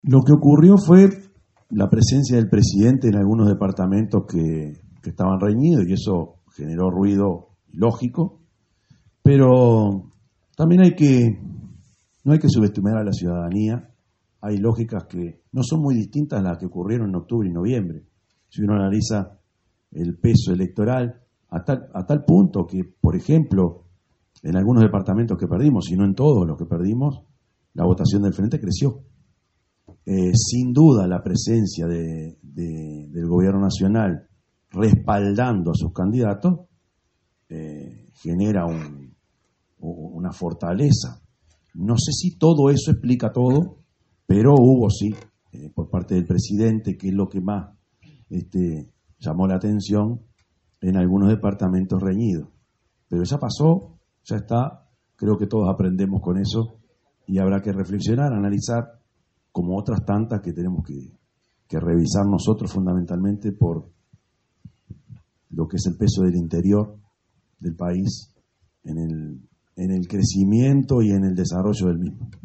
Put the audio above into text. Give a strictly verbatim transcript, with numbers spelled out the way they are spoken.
Lo que ocurrió fue la presencia del presidente en algunos departamentos que, que estaban reñidos, y eso generó ruido lógico, pero también hay que, no hay que subestimar a la ciudadanía. Hay lógicas que no son muy distintas a las que ocurrieron en octubre y noviembre. Si uno analiza el peso electoral, a tal, a tal punto que, por ejemplo, en algunos departamentos que perdimos, y no en todos los que perdimos, la votación del Frente creció. Eh, sin duda la presencia de, de, del gobierno nacional respaldando a sus candidatos eh, genera un, una fortaleza. No sé si todo eso explica todo, pero hubo sí, eh, por parte del presidente, que es lo que más este, llamó la atención en algunos departamentos reñidos. Pero ya pasó, ya está, creo que todos aprendemos con eso y habrá que reflexionar, analizar, como otras tantas que tenemos que, que revisar nosotros fundamentalmente por lo que es el peso del interior del país en el, en el crecimiento y en el desarrollo del mismo.